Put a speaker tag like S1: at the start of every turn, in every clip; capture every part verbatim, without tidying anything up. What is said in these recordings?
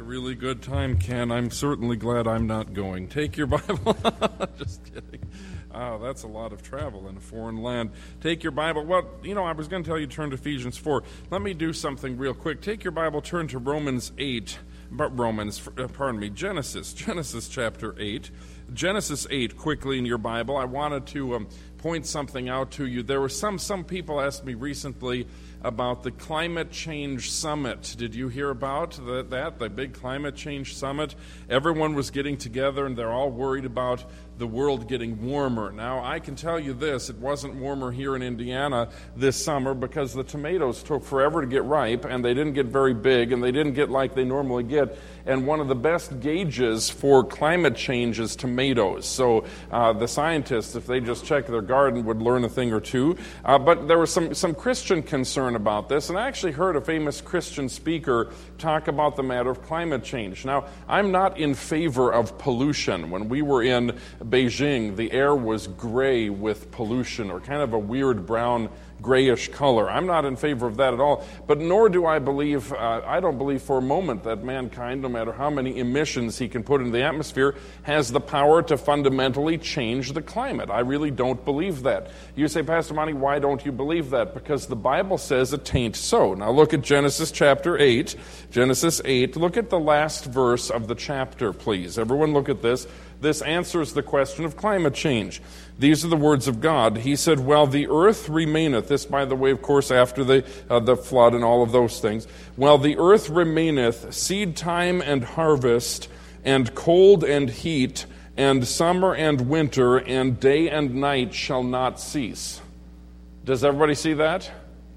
S1: really good time, Ken. I'm certainly glad I'm not going. Take your Bible. Just kidding. Oh, that's a lot of travel in a foreign land. Take your Bible. Well, you know, I was going to tell you to turn to Ephesians four. Let me do something real quick. Take your Bible, turn to Romans eight. But Romans, pardon me, Genesis. Genesis chapter eight. Genesis eight, quickly in your Bible. I wanted to um, point something out to you. There were some, some people asked me recently about the Climate Change Summit. Did you hear about the, that, the big Climate Change Summit? Everyone was getting together, and they're all worried about the world getting warmer. Now, I can tell you this, it wasn't warmer here in Indiana this summer because the tomatoes took forever to get ripe, and they didn't get very big, and they didn't get like they normally get. And one of the best gauges for climate change is tomatoes. So uh, the scientists, if they just check their garden, would learn a thing or two. Uh, but there was some, some Christian concern about this, and I actually heard a famous Christian speaker talk about the matter of climate change. Now, I'm not in favor of pollution. When we were in Beijing, the air was gray with pollution, or kind of a weird brown grayish color. I'm not in favor of that at all, but nor do I believe, uh, I don't believe for a moment that mankind, no matter how many emissions he can put into the atmosphere, has the power to fundamentally change the climate. I really don't believe that. You say, Pastor Monty, why don't you believe that? Because the Bible says it tain't so. Now look at Genesis chapter eight. Genesis eight. Look at the last verse of the chapter, please. Everyone look at this. This answers the question of climate change. These are the words of God. He said, "While the earth remaineth," this, by the way, of course, after the uh, the flood and all of those things, "while the earth remaineth, seed time and harvest, and cold and heat, and summer and winter, and day and night shall not cease." Does everybody see that?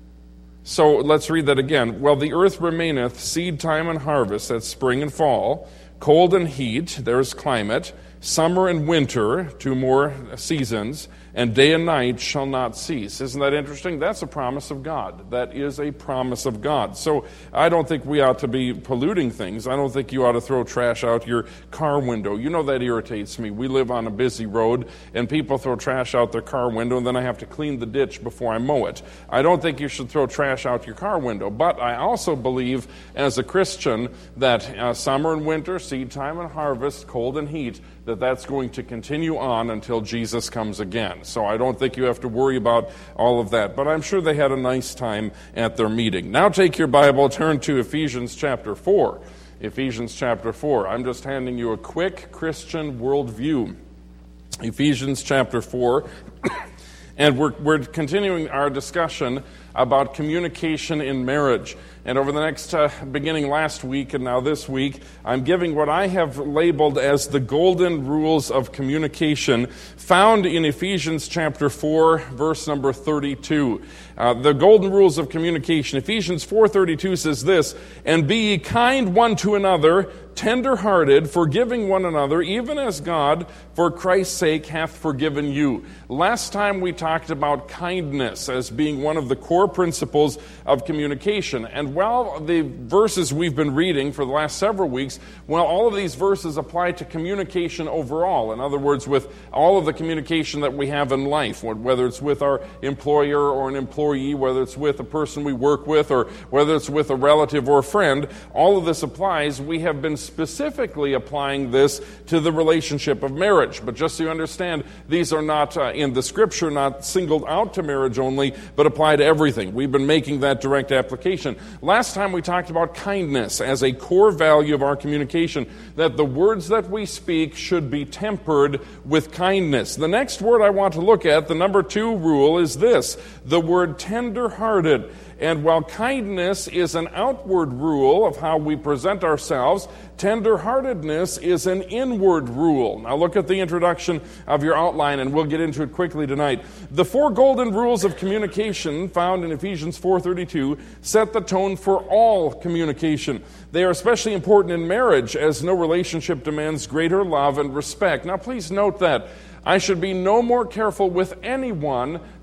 S1: So let's read that again. "While the earth remaineth, seed time and harvest," that's spring and fall, "cold and heat," there's climate, "summer and winter," two more seasons, "and day and night shall not cease." Isn't that interesting? That's a promise of God. That is a promise of God. So I don't think we ought to be polluting things. I don't think you ought to throw trash out your car window. You know that irritates me. We live on a busy road, and people throw trash out their car window, and then I have to clean the ditch before I mow it. I don't think you should throw trash out your car window. But I also believe, as a Christian, that uh, summer and winter, seed time and harvest, cold and heat, that that's going to continue on until Jesus comes again. So I don't think you have to worry about all of that. But I'm sure they had a nice time at their meeting. Now take your Bible, turn to Ephesians chapter four. Ephesians chapter four. I'm just handing you a quick Christian worldview. Ephesians chapter four. And we're, we're continuing our discussion about communication in marriage. And over the next, uh, beginning last week and now this week, I'm giving what I have labeled as the golden rules of communication found in Ephesians chapter four, verse number thirty-two. Uh, the golden rules of communication. Ephesians four thirty-two says this, "And be ye kind one to another, tender-hearted, forgiving one another, even as God, for Christ's sake, hath forgiven you." Last time we talked about kindness as being one of the core principles of communication. And while the verses we've been reading for the last several weeks, well, all of these verses apply to communication overall. In other words, with all of the communication that we have in life, whether it's with our employer or an employee, whether it's with a person we work with, or whether it's with a relative or a friend, all of this applies. We have been specifically applying this to the relationship of marriage. But just so you understand, these are not uh, in the Scripture, not singled out to marriage only, but apply to everything. We've been making that direct application. Last time we talked about kindness as a core value of our communication, that the words that we speak should be tempered with kindness. The next word I want to look at, the number two rule, is this, the word tender-hearted. And while kindness is an outward rule of how we present ourselves, tender-heartedness is an inward rule. Now look at the introduction of your outline, and we'll get into it quickly tonight. The four golden rules of communication found in Ephesians four thirty-two set the tone for all communication. They are especially important in marriage, as no relationship demands greater love and respect. Now please note that I should be no more careful with anyone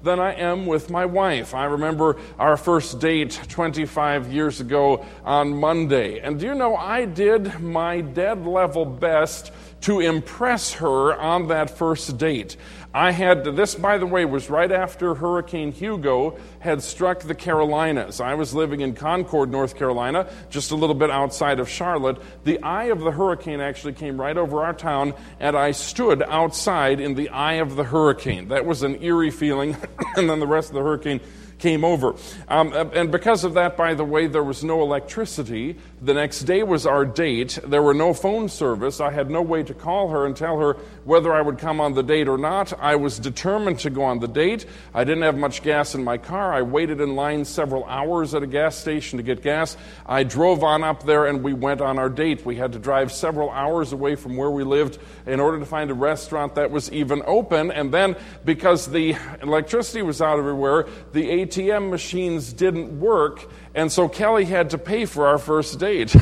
S1: than I am with my wife. I remember our first date twenty-five years ago on Monday. And do you know, I did my dead level best to impress her on that first date. I had, this by the way was right after Hurricane Hugo had struck the Carolinas. I was living in Concord, North Carolina, just a little bit outside of Charlotte. The eye of the hurricane actually came right over our town, and I stood outside in the eye of the hurricane. That was an eerie feeling, and then the rest of the hurricane came over. Um, and because of that, by the way, there was no electricity. The next day was our date. There were no phone service. I had no way to call her and tell her whether I would come on the date or not. I was determined to go on the date. I didn't have much gas in my car. I waited in line several hours at a gas station to get gas. I drove on up there and we went on our date. We had to drive several hours away from where we lived in order to find a restaurant that was even open. And then because the electricity was out everywhere, the A T M machines didn't work, and so Kelly had to pay for our first date.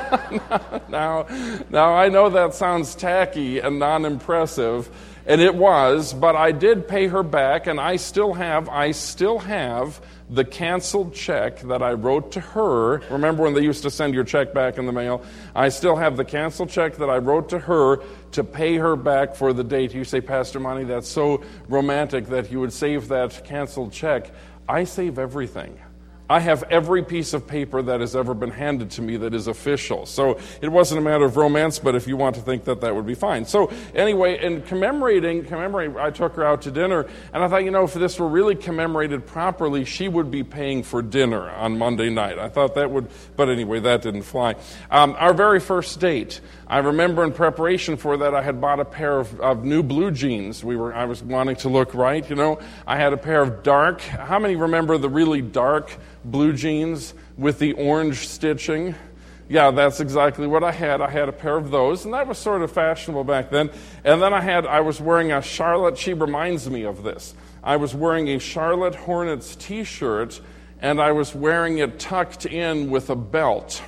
S1: now, now, I know that sounds tacky and non-impressive, and it was, but I did pay her back, and I still have, I still have the canceled check that I wrote to her. Remember when they used to send your check back in the mail? I still have the canceled check that I wrote to her to pay her back for the date. You say, Pastor Monty, that's so romantic that you would save that canceled check. I save everything. I have every piece of paper that has ever been handed to me that is official. So it wasn't a matter of romance, but if you want to think that, that would be fine. So anyway, in commemorating, commemorating, I took her out to dinner, and I thought, you know, if this were really commemorated properly, she would be paying for dinner on Monday night. I thought that would, but anyway, that didn't fly. Um, our very first date, I remember in preparation for that, I had bought a pair of, of new blue jeans. We were, I was wanting to look right, you know. I had a pair of dark, how many remember the really dark blue jeans with the orange stitching? Yeah, that's exactly what I had. I had a pair of those, and that was sort of fashionable back then. And then I had, I was wearing a Charlotte, she reminds me of this. I was wearing a Charlotte Hornets t-shirt, and I was wearing it tucked in with a belt.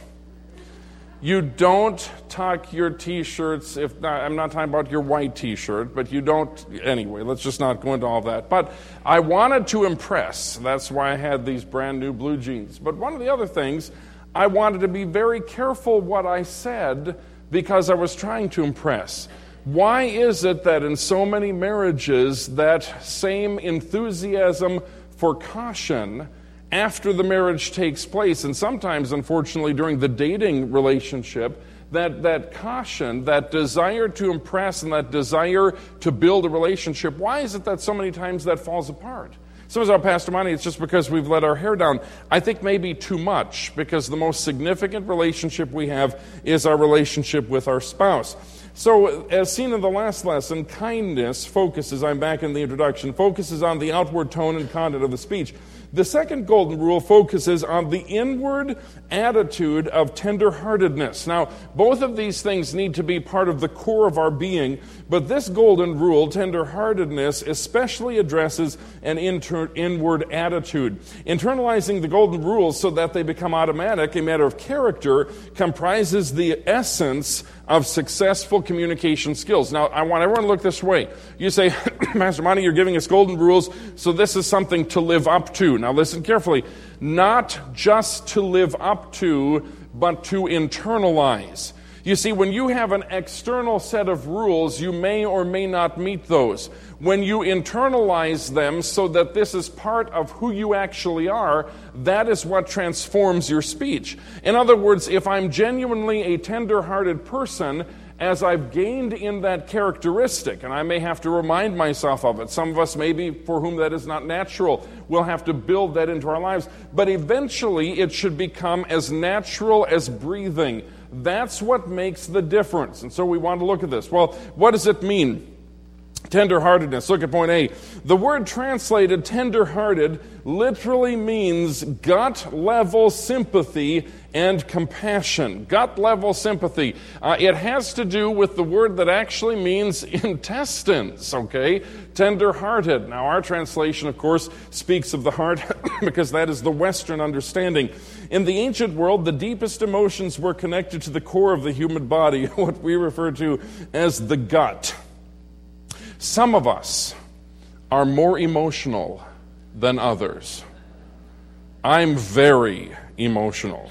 S1: You don't tuck your t-shirts, if not, I'm not talking about your white t-shirt, but you don't, anyway, let's just not go into all that. But I wanted to impress. That's why I had these brand new blue jeans. But one of the other things, I wanted to be very careful what I said because I was trying to impress. Why is it that in so many marriages that same enthusiasm for caution after the marriage takes place, and sometimes, unfortunately, during the dating relationship, that, that caution, that desire to impress, and that desire to build a relationship, why is it that so many times that falls apart? Some of our Pastor Monty, it's just because we've let our hair down. I think maybe too much, because the most significant relationship we have is our relationship with our spouse. So, as seen in the last lesson, kindness focuses, I'm back in the introduction, focuses on the outward tone and content of the speech. The second golden rule focuses on the inward attitude of tenderheartedness. Now, both of these things need to be part of the core of our being, but this golden rule, tenderheartedness, especially addresses an inter- inward attitude. Internalizing the golden rules so that they become automatic, a matter of character, comprises the essence of successful communication skills. Now, I want everyone to look this way. You say, Pastor Monty, you're giving us golden rules, so this is something to live up to. Now, listen carefully. Not just to live up to, but to internalize. You see, when you have an external set of rules, you may or may not meet those. When you internalize them so that this is part of who you actually are, that is what transforms your speech. In other words, if I'm genuinely a tender-hearted person, as I've gained in that characteristic, and I may have to remind myself of it. Some of us, maybe for whom that is not natural, we'll have to build that into our lives. But eventually, it should become as natural as breathing. That's what makes the difference. And so we want to look at this. Well, what does it mean? Tenderheartedness. Look at point A. The word translated tenderhearted literally means gut-level sympathy and compassion. Gut-level sympathy. Uh, it has to do with the word that actually means intestines, okay? Tender-hearted. Now, our translation, of course, speaks of the heart because that is the Western understanding. In the ancient world, the deepest emotions were connected to the core of the human body, what we refer to as the gut. Some of us are more emotional than others. I'm very emotional.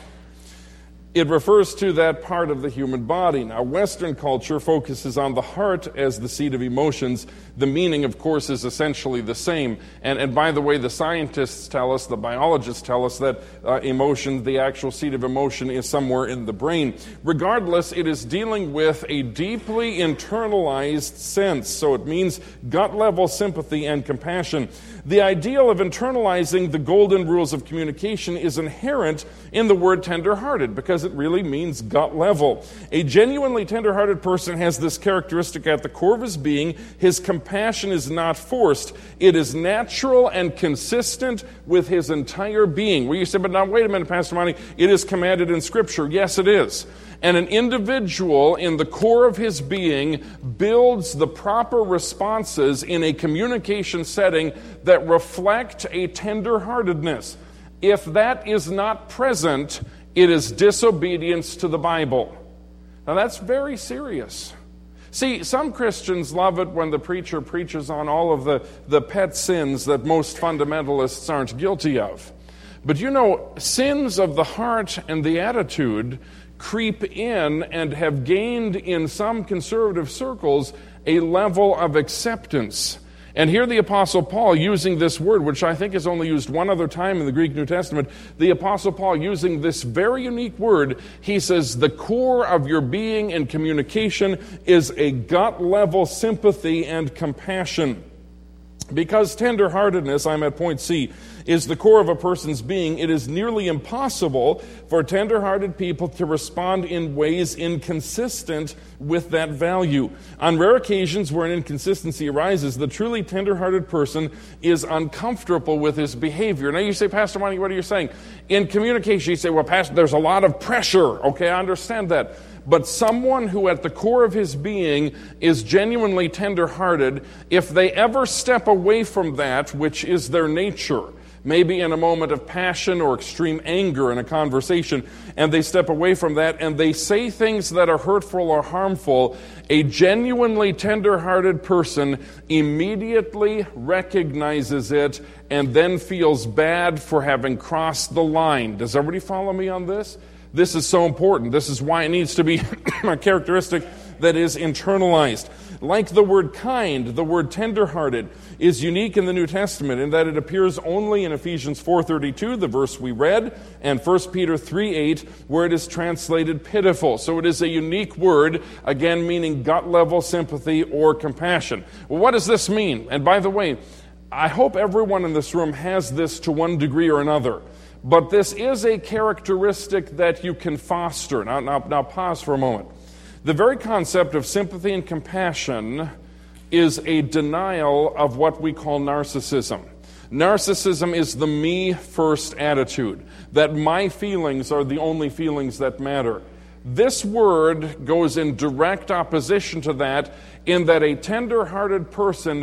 S1: It refers to that part of the human body. Now, Western culture focuses on the heart as the seat of emotions. The meaning, of course, is essentially the same. And, and by the way, the scientists tell us, the biologists tell us that uh, emotion, the actual seat of emotion, is somewhere in the brain. Regardless, it is dealing with a deeply internalized sense. So it means gut-level sympathy and compassion. The ideal of internalizing the golden rules of communication is inherent in the word tender-hearted, because it really means gut level. A genuinely tender-hearted person has this characteristic at the core of his being. His compassion is not forced. It is natural and consistent with his entire being. Well, you say, but now wait a minute, Pastor Monty, it is commanded in Scripture. Yes, it is. And an individual in the core of his being builds the proper responses in a communication setting that reflect a tender-heartedness. If that is not present, it is disobedience to the Bible. Now that's very serious. See, some Christians love it when the preacher preaches on all of the, the pet sins that most fundamentalists aren't guilty of. But you know, sins of the heart and the attitude creep in and have gained in some conservative circles a level of acceptance. And here the Apostle Paul using this word, which I think is only used one other time in the Greek New Testament, the Apostle Paul using this very unique word, he says the core of your being and communication is a gut-level sympathy and compassion. Because tenderheartedness, I'm at point C, is the core of a person's being, it is nearly impossible for tenderhearted people to respond in ways inconsistent with that value. On rare occasions where an inconsistency arises, the truly tenderhearted person is uncomfortable with his behavior. Now you say, Pastor Monty, what are you saying? In communication, you say, well, Pastor, there's a lot of pressure. Okay, I understand that. But someone who at the core of his being is genuinely tender-hearted, if they ever step away from that, which is their nature, maybe in a moment of passion or extreme anger in a conversation, and they step away from that and they say things that are hurtful or harmful, a genuinely tender-hearted person immediately recognizes it and then feels bad for having crossed the line. Does everybody follow me on this? This is so important. This is why it needs to be a characteristic that is internalized. Like the word kind, the word tenderhearted is unique in the New Testament in that it appears only in Ephesians four thirty-two, the verse we read, and First Peter three eight, where it is translated pitiful. So it is a unique word, again meaning gut-level sympathy or compassion. Well, what does this mean? And by the way, I hope everyone in this room has this to one degree or another. But this is a characteristic that you can foster. Now, now, now pause for a moment. The very concept of sympathy and compassion is a denial of what we call narcissism. Narcissism is the me-first attitude, that my feelings are the only feelings that matter. This word goes in direct opposition to that, in that a tender-hearted person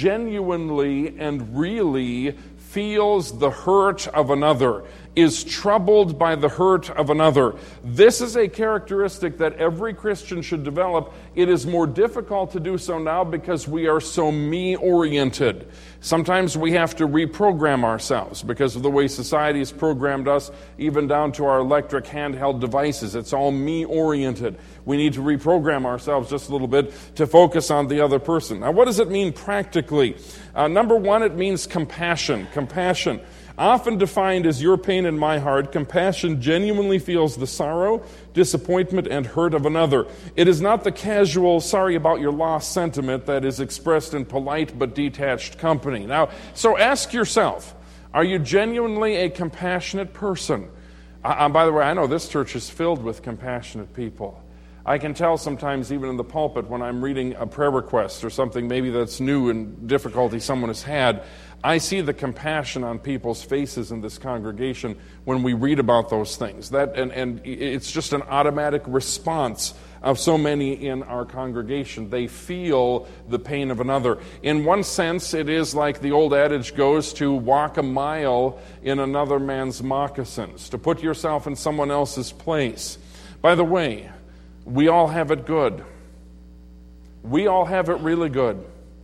S1: genuinely and really feels the hurt of another, is troubled by the hurt of another. This is a characteristic that every Christian should develop. It is more difficult to do so now because we are so me-oriented. Sometimes we have to reprogram ourselves because of the way society has programmed us, even down to our electric handheld devices. It's all me-oriented. We need to reprogram ourselves just a little bit to focus on the other person. Now, what does it mean practically? Uh, number one, it means compassion. Compassion. Often defined as your pain in my heart, compassion genuinely feels the sorrow, disappointment, and hurt of another. It is not the casual, sorry about your loss sentiment that is expressed in polite but detached company. Now, so ask yourself, are you genuinely a compassionate person? Uh, by the way, I know this church is filled with compassionate people. I can tell sometimes, even in the pulpit, when I'm reading a prayer request or something maybe that's new and difficulty someone has had, I see the compassion on people's faces in this congregation when we read about those things. That and, and it's just an automatic response of so many in our congregation. They feel the pain of another. In one sense, it is like the old adage goes, to walk a mile in another man's moccasins, to put yourself in someone else's place. By the way, we all have it good. We all have it really good.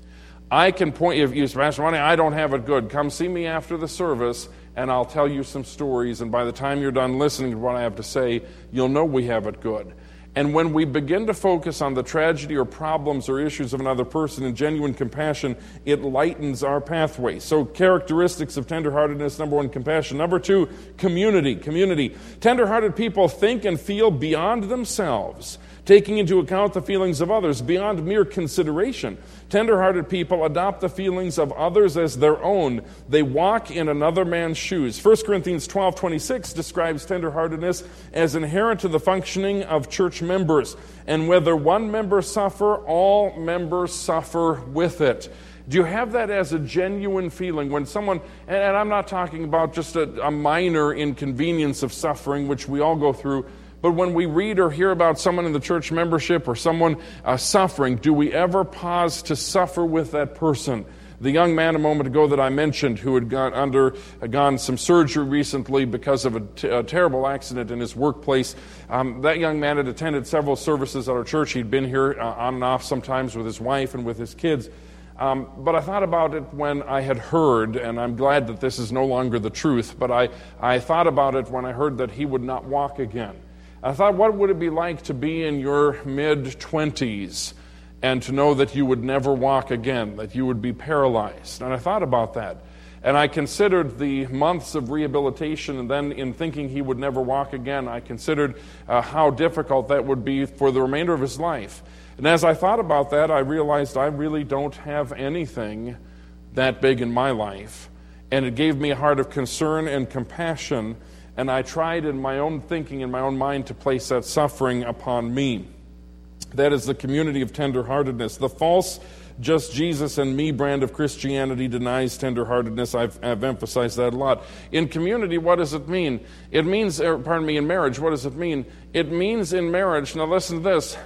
S1: I can point, if you say, Pastor Monty, I don't have it good. Come see me after the service, and I'll tell you some stories. And by the time you're done listening to what I have to say, you'll know we have it good. And when we begin to focus on the tragedy or problems or issues of another person in genuine compassion, it lightens our pathway. So characteristics of tenderheartedness, number one, compassion. Number two, community. Community. Tenderhearted people think and feel beyond themselves, taking into account the feelings of others beyond mere consideration. Tenderhearted people adopt the feelings of others as their own. They walk in another man's shoes. First Corinthians twelve twenty-six describes tenderheartedness as inherent to the functioning of church members. And whether one member suffer, all members suffer with it. Do you have that as a genuine feeling when someone, and I'm not talking about just a, a minor inconvenience of suffering, which we all go through, but when we read or hear about someone in the church membership or someone uh, suffering, do we ever pause to suffer with that person? The young man a moment ago that I mentioned who had gone undergone some surgery recently because of a, t- a terrible accident in his workplace, um, that young man had attended several services at our church. He'd been here uh, on and off sometimes with his wife and with his kids. Um, but I thought about it when I had heard, and I'm glad that this is no longer the truth, but I, I thought about it when I heard that he would not walk again. I thought, what would it be like to be in your mid-twenties and to know that you would never walk again, that you would be paralyzed? And I thought about that. And I considered the months of rehabilitation, and then in thinking he would never walk again, I considered uh, how difficult that would be for the remainder of his life. And as I thought about that, I realized I really don't have anything that big in my life. And it gave me a heart of concern and compassion. And I tried in my own thinking, in my own mind, to place that suffering upon me. That is the community of tenderheartedness. The false, just Jesus and me brand of Christianity denies tenderheartedness. I've, I've emphasized that a lot. In community, what does it mean? It means, er, pardon me, in marriage, what does it mean? It means in marriage, now listen to this,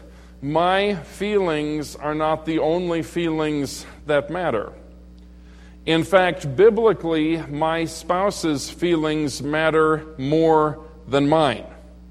S1: my feelings are not the only feelings that matter. In fact, biblically, my spouse's feelings matter more than mine.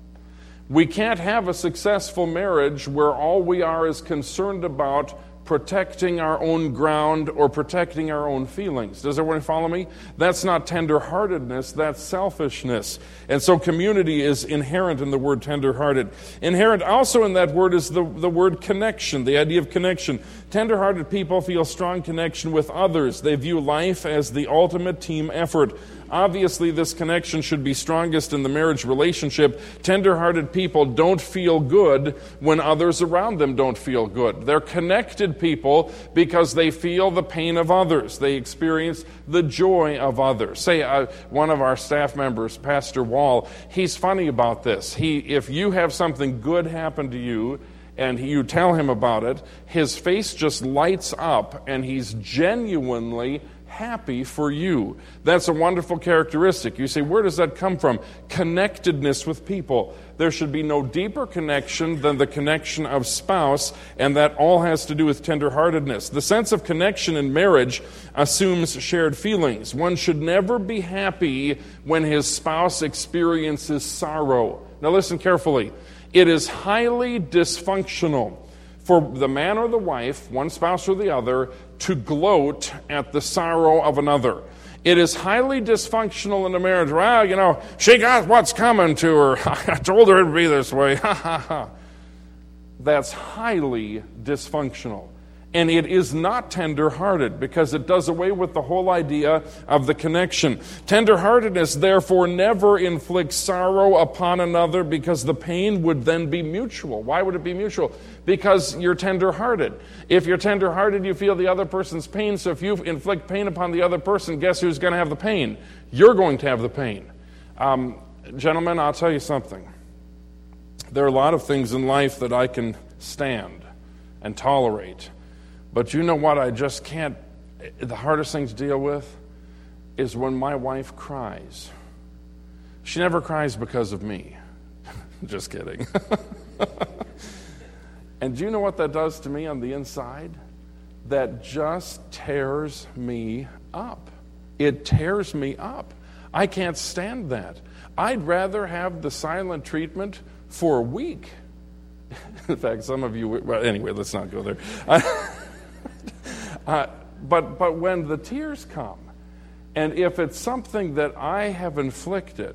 S1: We can't have a successful marriage where all we are is concerned about protecting our own ground or protecting our own feelings. Does everyone follow me? That's not tenderheartedness, that's selfishness. And so community is inherent in the word tenderhearted. Inherent also in that word is the, the word connection, the idea of connection. Tenderhearted people feel strong connection with others. They view life as the ultimate team effort. Obviously, this connection should be strongest in the marriage relationship. Tender-hearted people don't feel good when others around them don't feel good. They're connected people because they feel the pain of others. They experience the joy of others. Say, uh, one of our staff members, Pastor Wall, he's funny about this. He, if you have something good happen to you, and you tell him about it, his face just lights up, and he's genuinely happy for you. That's a wonderful characteristic. You say, where does that come from? Connectedness with people. There should be no deeper connection than the connection of spouse, and that all has to do with tenderheartedness. The sense of connection in marriage assumes shared feelings. One should never be happy when his spouse experiences sorrow. Now listen carefully. It is highly dysfunctional for the man or the wife, one spouse or the other, to gloat at the sorrow of another. It is highly dysfunctional in a marriage. Well, you know, she got what's coming to her. I told her it'd be this way. Ha, ha, ha. That's highly dysfunctional. And it is not tender-hearted because it does away with the whole idea of the connection. Tender-heartedness, therefore, never inflicts sorrow upon another because the pain would then be mutual. Why would it be mutual? Because you're tender-hearted. If you're tender-hearted, you feel the other person's pain. So if you inflict pain upon the other person, guess who's going to have the pain? You're going to have the pain. Um, gentlemen, I'll tell you something. There are a lot of things in life that I can stand and tolerate. But you know what I just can't, the hardest thing to deal with is when my wife cries. She never cries because of me. Just kidding. And do you know what that does to me on the inside? That just tears me up. It tears me up. I can't stand that. I'd rather have the silent treatment for a week. In fact, some of you, well, anyway, let's not go there. Uh, but but when the tears come, and if it's something that I have inflicted,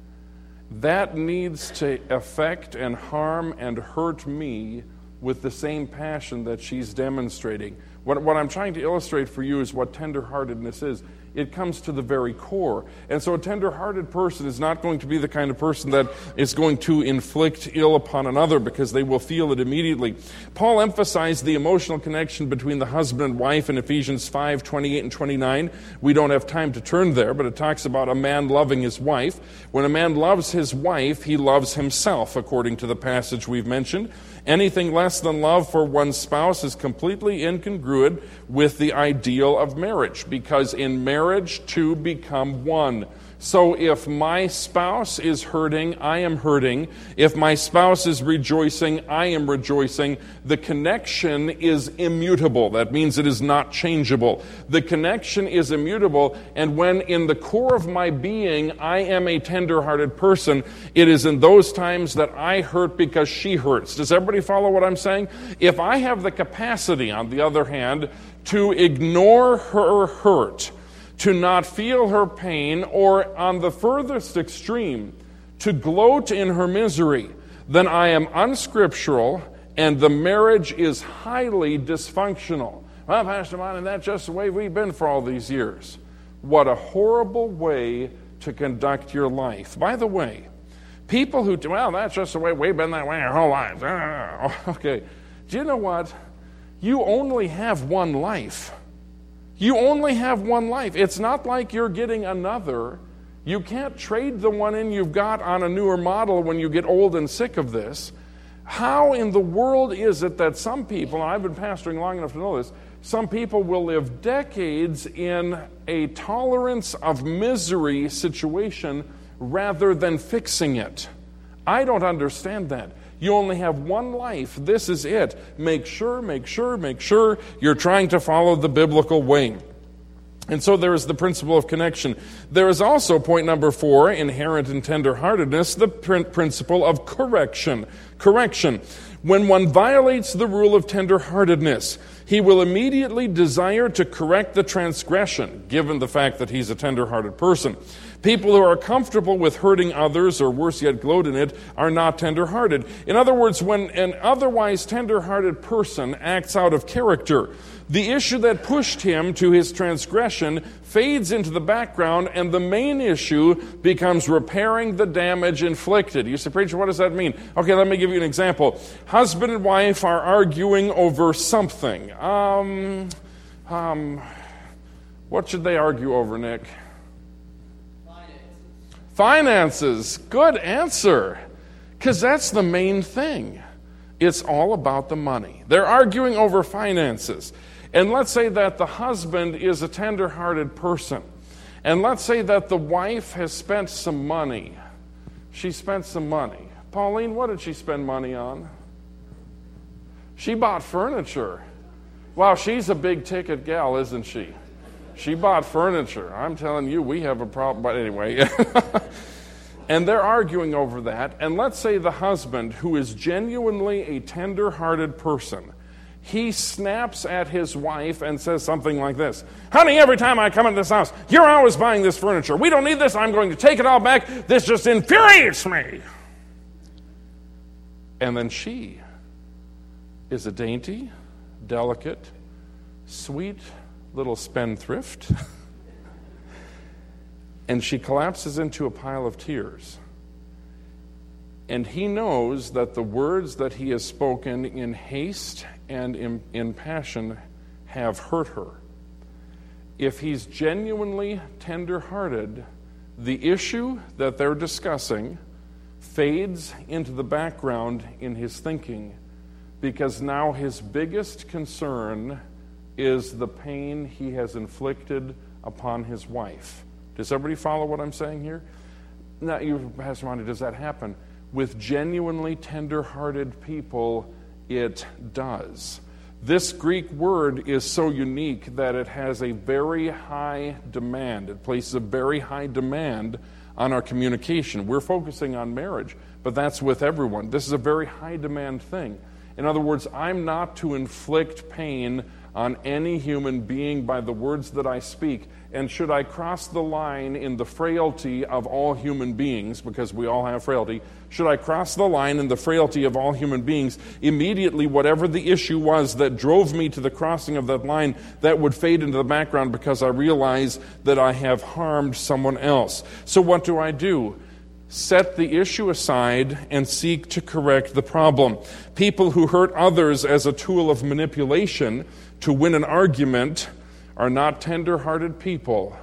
S1: that needs to affect and harm and hurt me with the same passion that she's demonstrating. What, what I'm trying to illustrate for you is what tenderheartedness is. It comes to the very core. And so a tender-hearted person is not going to be the kind of person that is going to inflict ill upon another because they will feel it immediately. Paul emphasized the emotional connection between the husband and wife in Ephesians five, twenty-eight and twenty-nine. We don't have time to turn there, but it talks about a man loving his wife. When a man loves his wife, he loves himself, according to the passage we've mentioned. Anything less than love for one's spouse is completely incongruent with the ideal of marriage, because in marriage, two become one. So if my spouse is hurting, I am hurting. If my spouse is rejoicing, I am rejoicing. The connection is immutable. That means it is not changeable. The connection is immutable, and when in the core of my being I am a tender-hearted person, it is in those times that I hurt because she hurts. Does everybody follow what I'm saying? If I have the capacity, on the other hand, to ignore her hurt, to not feel her pain, or on the furthest extreme, to gloat in her misery, then I am unscriptural and the marriage is highly dysfunctional. Well, Pastor Monty, that's just the way we've been for all these years. What a horrible way to conduct your life. By the way, people who, well, that's just the way we've been that way our whole lives. Okay, do you know what? You only have one life. You only have one life. It's not like you're getting another. You can't trade the one in you've got on a newer model when you get old and sick of this. How in the world is it that some people, and I've been pastoring long enough to know this, some people will live decades in a tolerance of misery situation rather than fixing it? I don't understand that. You only have one life. This is it. Make sure, make sure, make sure you're trying to follow the biblical way. And so there is the principle of connection. There is also, point number four, inherent in tenderheartedness, the principle of correction. Correction. When one violates the rule of tenderheartedness, he will immediately desire to correct the transgression, given the fact that he's a tenderhearted person. People who are comfortable with hurting others, or worse yet, gloat in it, are not tenderhearted. In other words, when an otherwise tenderhearted person acts out of character, the issue that pushed him to his transgression fades into the background, and the main issue becomes repairing the damage inflicted. You say, preacher, what does that mean? Okay, let me give you an example. Husband and wife are arguing over something. Um, um, what should they argue over, Nick? Finances. Good answer. Because that's the main thing. It's all about the money. They're arguing over finances. And let's say that the husband is a tender-hearted person. And let's say that the wife has spent some money. She spent some money. Pauline, what did she spend money on? She bought furniture. Wow, she's a big-ticket gal, isn't she? She bought furniture. I'm telling you, we have a problem. But anyway. And they're arguing over that. And let's say the husband, who is genuinely a tender-hearted person, he snaps at his wife and says something like this. Honey, every time I come into this house, you're always buying this furniture. We don't need this. I'm going to take it all back. This just infuriates me. And then she is a dainty, delicate, sweet little spendthrift. And she collapses into a pile of tears. And he knows that the words that he has spoken in haste and in, in passion have hurt her. If he's genuinely tender-hearted, the issue that they're discussing fades into the background in his thinking, because now his biggest concern is the pain he has inflicted upon his wife. Does everybody follow what I'm saying here? Now, you, Pastor Monty, does that happen? With genuinely tender-hearted people, it does. This Greek word is so unique that it has a very high demand. It places a very high demand on our communication. We're focusing on marriage, but that's with everyone. This is a very high demand thing. In other words, I'm not to inflict pain on any human being by the words that I speak. And should I cross the line in the frailty of all human beings, because we all have frailty, should I cross the line in the frailty of all human beings, immediately whatever the issue was that drove me to the crossing of that line, that would fade into the background because I realize that I have harmed someone else. So what do I do? Set the issue aside and seek to correct the problem. People who hurt others as a tool of manipulation to win an argument are not tender-hearted people.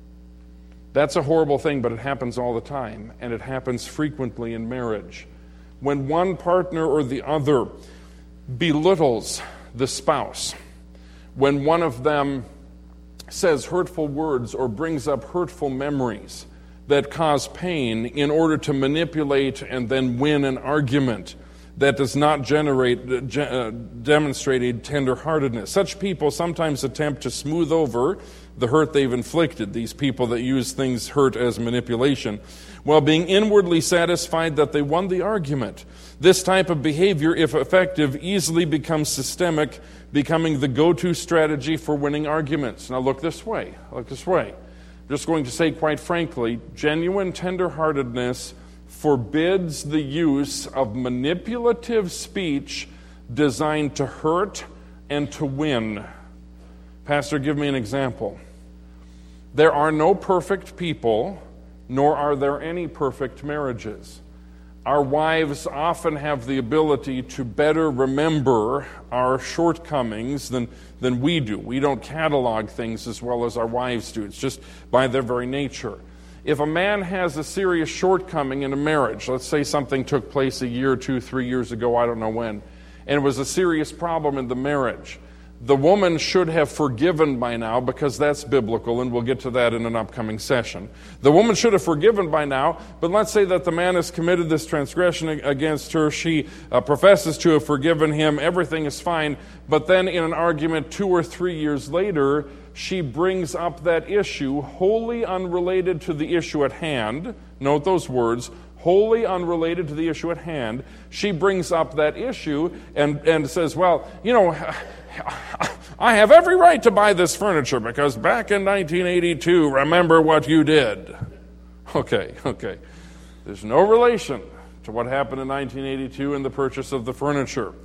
S1: That's a horrible thing, but it happens all the time, and it happens frequently in marriage. When one partner or the other belittles the spouse, when one of them says hurtful words or brings up hurtful memories that cause pain in order to manipulate and then win an argument that does not generate, uh, demonstrate a tender-heartedness. Such people sometimes attempt to smooth over the hurt they've inflicted, these people that use things hurt as manipulation, while being inwardly satisfied that they won the argument. This type of behavior, if effective, easily becomes systemic, becoming the go-to strategy for winning arguments. Now look this way, look this way. I'm just going to say quite frankly, genuine tender-heartedness forbids the use of manipulative speech designed to hurt and to win. Pastor, give me an example. There are no perfect people, nor are there any perfect marriages. Our wives often have the ability to better remember our shortcomings than, than we do. We don't catalog things as well as our wives do. It's just by their very nature. If a man has a serious shortcoming in a marriage, let's say something took place a year, two, three years ago, I don't know when, and it was a serious problem in the marriage, the woman should have forgiven by now, because that's biblical, and we'll get to that in an upcoming session. The woman should have forgiven by now, but let's say that the man has committed this transgression against her. She uh, professes to have forgiven him. Everything is fine. But then in an argument two or three years later, she brings up that issue wholly unrelated to the issue at hand. Note those words. Wholly unrelated to the issue at hand. She brings up that issue and, and says, well, you know, I have every right to buy this furniture because back in nineteen eighty-two, remember what you did. Okay, okay. There's no relation to what happened in nineteen eighty-two and the purchase of the furniture.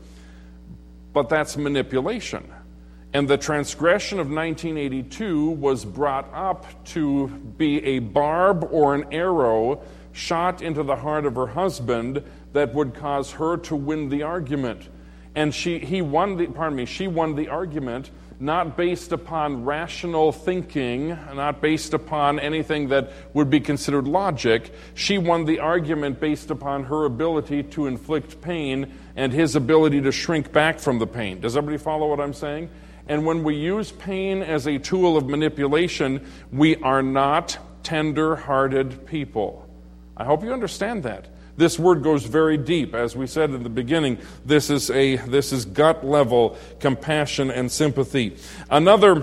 S1: But that's manipulation. And the transgression of nineteen eighty-two was brought up to be a barb or an arrow shot into the heart of her husband that would cause her to win the argument. And she, he won the, pardon me, she won the argument not based upon rational thinking, not based upon anything that would be considered logic. She won the argument based upon her ability to inflict pain and his ability to shrink back from the pain. Does everybody follow what I'm saying? And when we use pain as a tool of manipulation, we are not tender-hearted people. I hope you understand that. This word goes very deep. As we said in the beginning, this is a this is gut-level compassion and sympathy. Another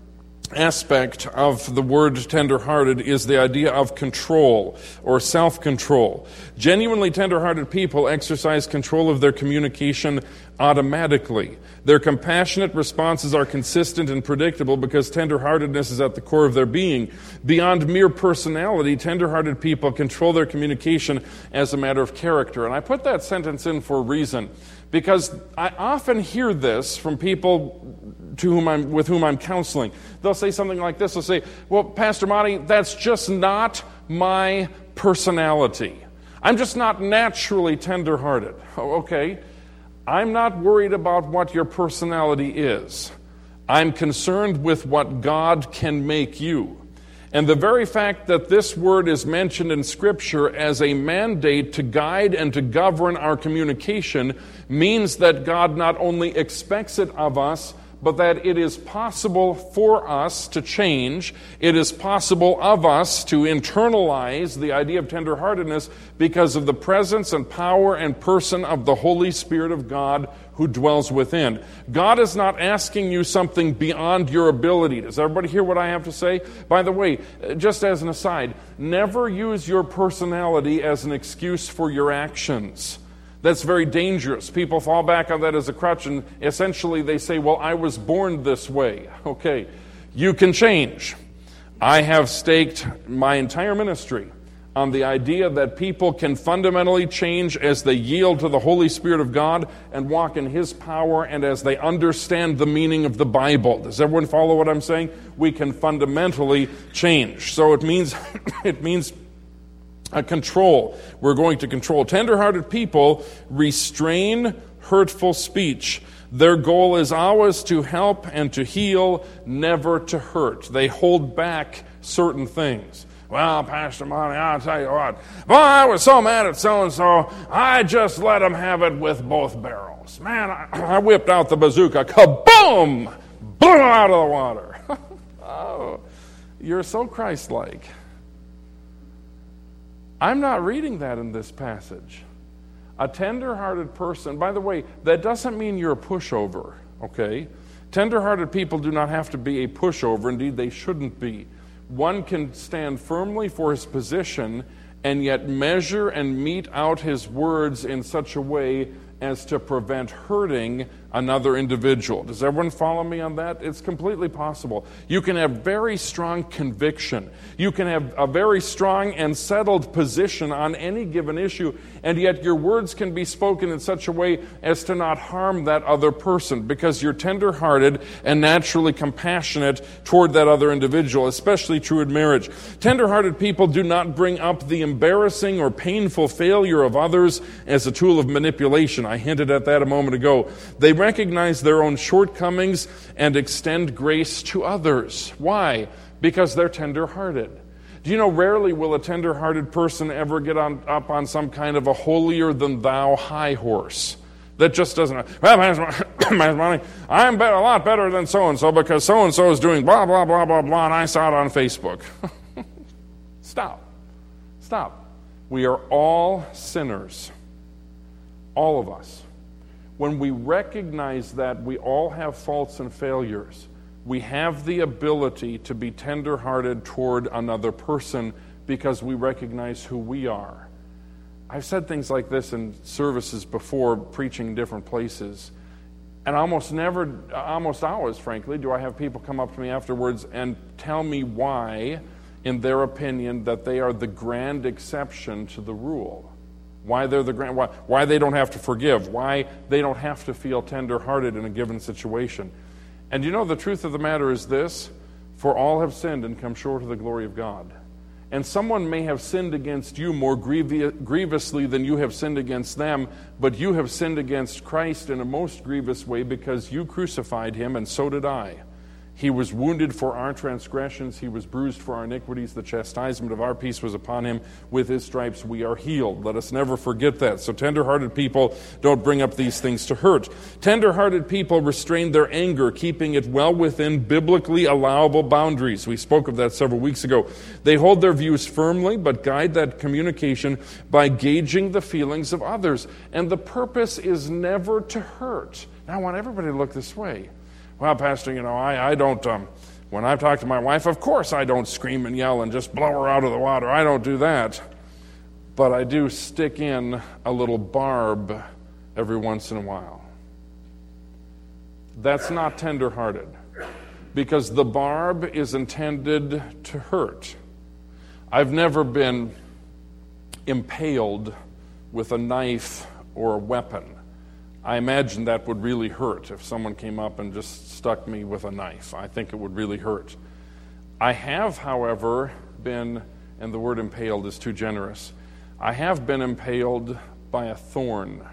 S1: aspect of the word tender-hearted is the idea of control or self-control. Genuinely tender-hearted people exercise control of their communication automatically. Their compassionate responses are consistent and predictable because tender-heartedness is at the core of their being. Beyond mere personality, tender-hearted people control their communication as a matter of character. And I put that sentence in for a reason, because I often hear this from people to whom I'm, with whom I'm counseling. They'll say something like this. They'll say, well, Pastor Monty, that's just not my personality. I'm just not naturally tender-hearted. Oh, okay. I'm not worried about what your personality is. I'm concerned with what God can make you. And the very fact that this word is mentioned in Scripture as a mandate to guide and to govern our communication means that God not only expects it of us, but that it is possible for us to change. It is possible of us to internalize the idea of tenderheartedness because of the presence and power and person of the Holy Spirit of God who dwells within. God is not asking you something beyond your ability. Does everybody hear what I have to say? By the way, just as an aside, never use your personality as an excuse for your actions. That's very dangerous. People fall back on that as a crutch, and essentially they say, well, I was born this way. Okay, you can change. I have staked my entire ministry on the idea that people can fundamentally change as they yield to the Holy Spirit of God and walk in His power, and as they understand the meaning of the Bible. Does everyone follow what I'm saying? We can fundamentally change. So it means it means a control. We're going to control. Tender-hearted people restrain hurtful speech. Their goal is always to help and to heal, never to hurt. They hold back certain things. Well, Pastor Monty, I'll tell you what. Boy, I was so mad at so-and-so, I just let him have it with both barrels. Man, I, I whipped out the bazooka. Kaboom! Blew him out of the water. Oh, you're so Christ-like. I'm not reading that in this passage. A tender-hearted person, by the way, that doesn't mean you're a pushover, okay? Tender-hearted people do not have to be a pushover. Indeed, they shouldn't be. One can stand firmly for his position and yet measure and mete out his words in such a way as to prevent hurting another individual. Does everyone follow me on that? It's completely possible. You can have very strong conviction. You can have a very strong and settled position on any given issue, and yet your words can be spoken in such a way as to not harm that other person, because you're tender-hearted and naturally compassionate toward that other individual, especially true in marriage. Tender-hearted people do not bring up the embarrassing or painful failure of others as a tool of manipulation. I hinted at that a moment ago. They recognize their own shortcomings and extend grace to others. Why? Because they're tender-hearted. Do you know, rarely will a tender-hearted person ever get on, up on some kind of a holier-than-thou high horse that just doesn't, well, I'm better, a lot better than so-and-so because so-and-so is doing blah, blah, blah, blah, blah, and I saw it on Facebook. Stop. Stop. We are all sinners. All of us. When we recognize that we all have faults and failures, we have the ability to be tender-hearted toward another person because we recognize who we are. I've said things like this in services before, preaching in different places, and almost never, almost always, frankly, do I have people come up to me afterwards and tell me why, in their opinion, that they are the grand exception to the rule. Why they're the grand, why, why they don't have to forgive, why they don't have to feel tender-hearted in a given situation. And you know, the truth of the matter is this: for all have sinned and come short of the glory of God. And someone may have sinned against you more griev- grievously than you have sinned against them, but you have sinned against Christ in a most grievous way because you crucified him, and so did I. He was wounded for our transgressions. He was bruised for our iniquities. The chastisement of our peace was upon him. With his stripes we are healed. Let us never forget that. So tender-hearted people don't bring up these things to hurt. Tender-hearted people restrain their anger, keeping it well within biblically allowable boundaries. We spoke of that several weeks ago. They hold their views firmly, but guide that communication by gauging the feelings of others. And the purpose is never to hurt. Now, I want everybody to look this way. Well, Pastor, you know, I, I don't, um, when I talk to my wife, of course I don't scream and yell and just blow her out of the water. I don't do that. But I do stick in a little barb every once in a while. That's not tender-hearted, because the barb is intended to hurt. I've never been impaled with a knife or a weapon. I imagine that would really hurt if someone came up and just stuck me with a knife. I think it would really hurt. I have, however, been, and the word impaled is too generous, I have been impaled by a thorn.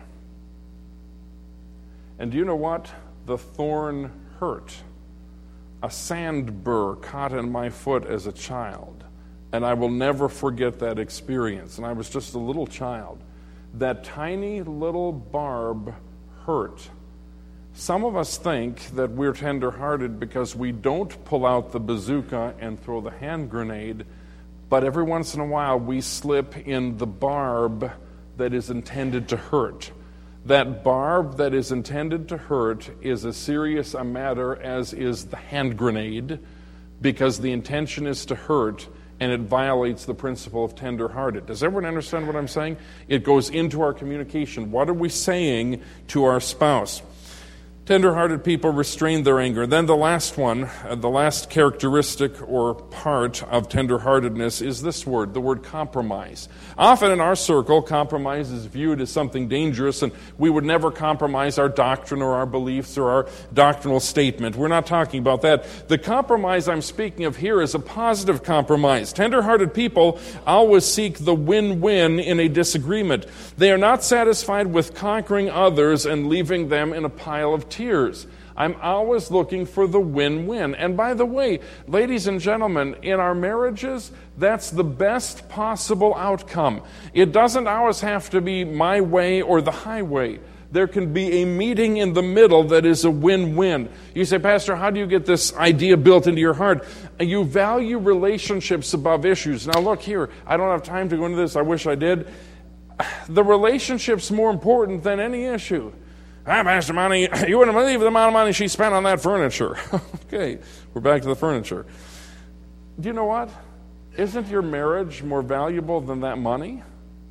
S1: And do you know what? The thorn hurt. A sand burr caught in my foot as a child, and I will never forget that experience. And I was just a little child. That tiny little barb hurt. Some of us think that we're tender-hearted because we don't pull out the bazooka and throw the hand grenade, but every once in a while we slip in the barb that is intended to hurt. That barb that is intended to hurt is as serious a matter as is the hand grenade, because the intention is to hurt, and it violates the principle of tender-hearted. Does everyone understand what I'm saying? It goes into our communication. What are we saying to our spouse? Tender-hearted people restrain their anger. Then the last one, uh, the last characteristic or part of tender-heartedness is this word, the word compromise. Often in our circle, compromise is viewed as something dangerous, and we would never compromise our doctrine or our beliefs or our doctrinal statement. We're not talking about that. The compromise I'm speaking of here is a positive compromise. Tender-hearted people always seek the win-win in a disagreement. They are not satisfied with conquering others and leaving them in a pile of tears. I'm always looking for the win-win. And by the way, ladies and gentlemen, in our marriages, that's the best possible outcome. It doesn't always have to be my way or the highway. There can be a meeting in the middle that is a win-win. You say, Pastor, how do you get this idea built into your heart? You value relationships above issues. Now look here, I don't have time to go into this. I wish I did. The relationship's more important than any issue. Ah, Pastor Monty, you wouldn't believe the amount of money she spent on that furniture. Okay, we're back to the furniture. Do you know what? Isn't your marriage more valuable than that money?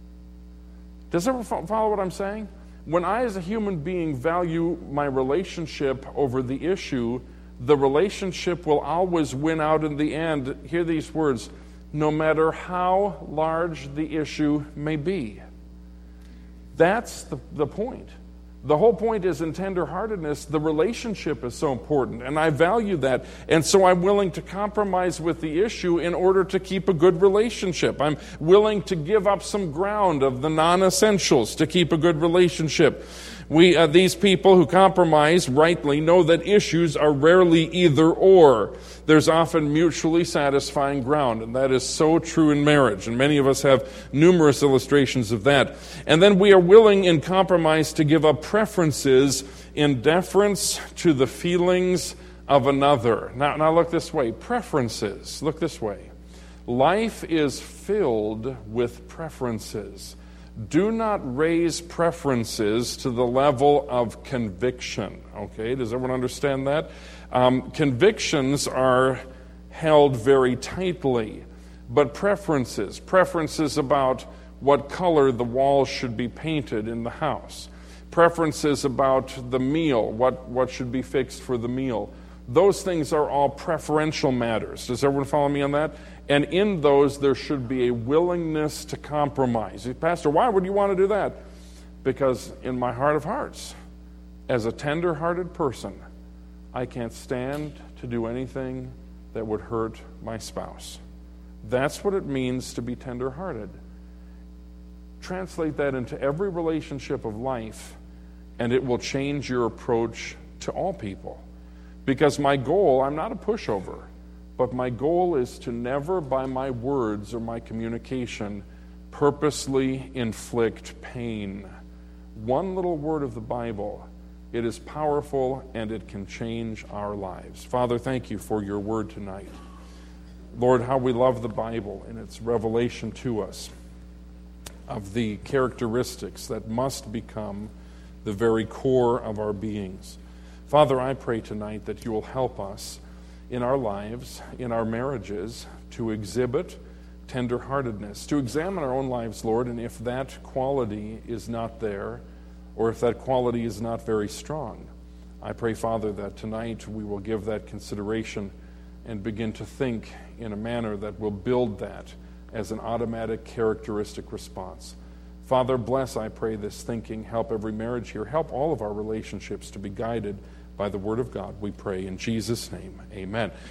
S1: Does everyone follow what I'm saying? When I, as a human being, value my relationship over the issue, the relationship will always win out in the end. Hear these words, no matter how large the issue may be. That's the, the point. The whole point is in tenderheartedness, the relationship is so important, and I value that. And so I'm willing to compromise with the issue in order to keep a good relationship. I'm willing to give up some ground of the non-essentials to keep a good relationship. We, uh, these people who compromise rightly know that issues are rarely either or. There's often mutually satisfying ground, and that is so true in marriage. And many of us have numerous illustrations of that. And then we are willing in compromise to give up preferences in deference to the feelings of another. Now, now look this way. Preferences. Look this way. Life is filled with preferences. Do not raise preferences to the level of conviction. Okay, does everyone understand that? Um, convictions are held very tightly, but preferences, preferences about what color the walls should be painted in the house, preferences about the meal, what, what should be fixed for the meal, those things are all preferential matters. Does everyone follow me on that? And in those, there should be a willingness to compromise. Pastor, why would you want to do that? Because in my heart of hearts, as a tender-hearted person, I can't stand to do anything that would hurt my spouse. That's what it means to be tender-hearted. Translate that into every relationship of life, and it will change your approach to all people. Because my goal, I'm not a pushover, but my goal is to never, by my words or my communication, purposely inflict pain. One little word of the Bible, it is powerful and it can change our lives. Father, thank you for your word tonight. Lord, how we love the Bible and its revelation to us of the characteristics that must become the very core of our beings. Father, I pray tonight that you will help us in our lives, in our marriages, to exhibit tenderheartedness, to examine our own lives, Lord, and if that quality is not there, or if that quality is not very strong, I pray, Father, that tonight we will give that consideration and begin to think in a manner that will build that as an automatic characteristic response. Father, bless, I pray, this thinking. Help every marriage here. Help all of our relationships to be guided by the Word of God, we pray in Jesus' name. Amen.